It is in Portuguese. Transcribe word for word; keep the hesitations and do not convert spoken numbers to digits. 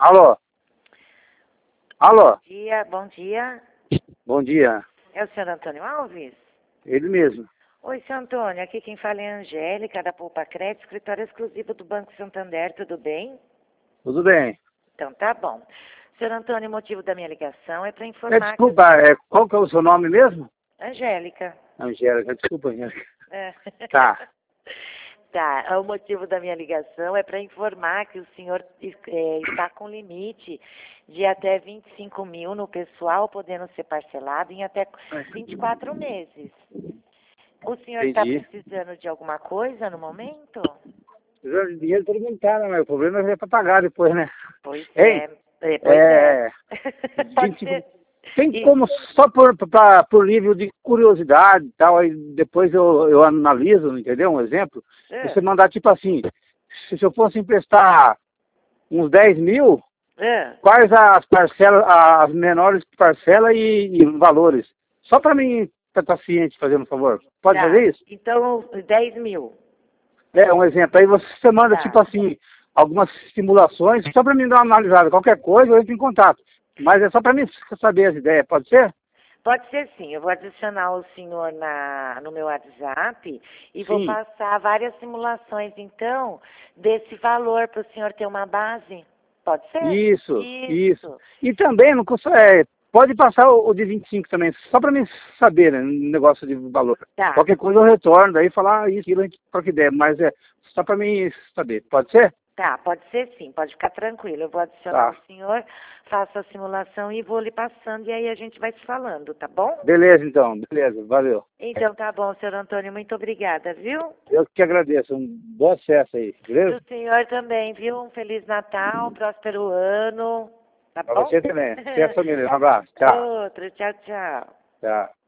Alô? Alô? Bom dia, bom dia. Bom dia. É o senhor Antônio Alves? Ele mesmo. Oi, senhor Antônio, aqui quem fala é a Angélica, da Poupa Crédito, escritório exclusivo do Banco Santander, tudo bem? Tudo bem. Então tá bom. Senhor Antônio, o motivo da minha ligação é para É, informar desculpa, é, qual que é o seu nome mesmo? que... Angélica. Angélica, desculpa, Angélica. É. Tá. Tá, o motivo da minha ligação é para informar que o senhor é, está com limite de até vinte e cinco mil no pessoal, podendo ser parcelado em até vinte e quatro meses. O senhor está Entendi. precisando de alguma coisa no momento? Precisando de dinheiro todo mundo tá, né? Mas o problema é para pagar depois, né? Pois Hein? é, é pois é. É... Pode vinte e cinco... ser. Tem E- como, só por, pra, por nível de curiosidade e tal, aí depois eu, eu analiso, entendeu? Um exemplo. é, Você mandar tipo assim, se eu fosse emprestar uns dez mil, é. quais as parcelas, as menores parcelas e, e valores. Só para mim estar ciente, fazendo um favor. Pode Tá. fazer isso? Então, dez mil. É, um exemplo. Aí você manda, Tá. tipo assim, algumas simulações, só para mim dar uma analisada. Qualquer coisa, eu entro em contato. Mas é só para mim saber as ideias, pode ser? Pode ser sim, eu vou adicionar o senhor na, no meu WhatsApp e vou Sim. passar várias simulações, então, desse valor para o senhor ter uma base. Pode ser? Isso, Isso. isso. E também, não custa, é, pode passar o, o de vinte e cinco também, só para mim saber, né, um negócio de valor. Tá. Qualquer coisa eu retorno, daí falar ah, isso, aquilo, a gente troca ideia, mas é só para mim saber. Pode ser? Tá, pode ser sim, pode ficar tranquilo. Eu vou adicionar Tá. o senhor, faço a simulação e vou lhe passando, e aí a gente vai se falando, tá bom? Beleza, então. Beleza, valeu. Então tá bom, senhor Antônio, muito obrigada, viu? Eu que agradeço. Um bom acesso aí, beleza? Pro senhor também, viu? Um Feliz Natal, um próspero ano, tá Pra bom? você também. Você e a família. Um abraço. Tchau. Outro, tchau, tchau. Tchau.